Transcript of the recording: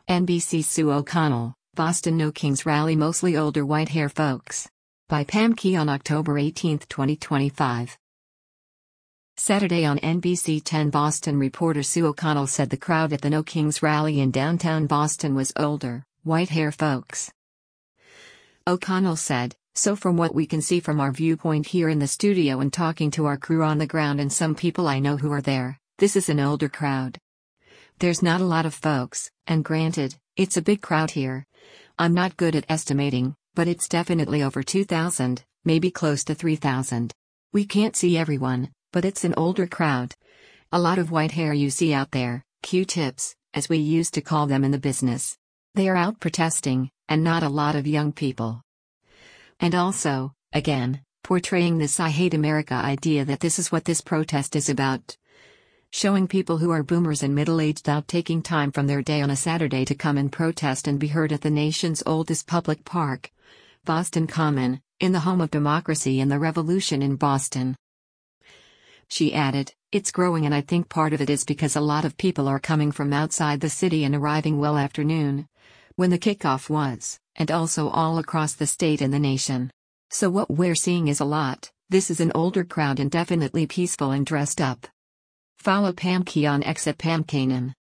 NBC Sue O'Connell, Boston No Kings Rally Mostly Older White Hair Folks. By Pam Key on October 18, 2025. Saturday on NBC 10 Boston reporter Sue O'Connell said the crowd at the No Kings rally in downtown Boston was older, white hair folks. O'Connell said, "So from what we can see from our viewpoint here in the studio and talking to our crew on the ground and some people I know who are there, this is an older crowd. There's not a lot of folks, and granted, it's a big crowd here. I'm not good at estimating, but it's definitely over 2,000, maybe close to 3,000. We can't see everyone, but it's an older crowd. A lot of white hair you see out there, Q-tips, as we used to call them in the business. They are out protesting, and not a lot of young people. And also, again, portraying this I hate America idea that this is what this protest is about. Showing people who are boomers and middle-aged out taking time from their day on a Saturday to come and protest and be heard at the nation's oldest public park, Boston Common, in the home of democracy and the revolution in Boston." She added, "It's growing and I think part of it is because a lot of people are coming from outside the city and arriving well after noon, when the kickoff was, and also all across the state and the nation. So what we're seeing is a lot. This is an older crowd and definitely peaceful and dressed up." Follow Pam Key on X at Pam Kanan.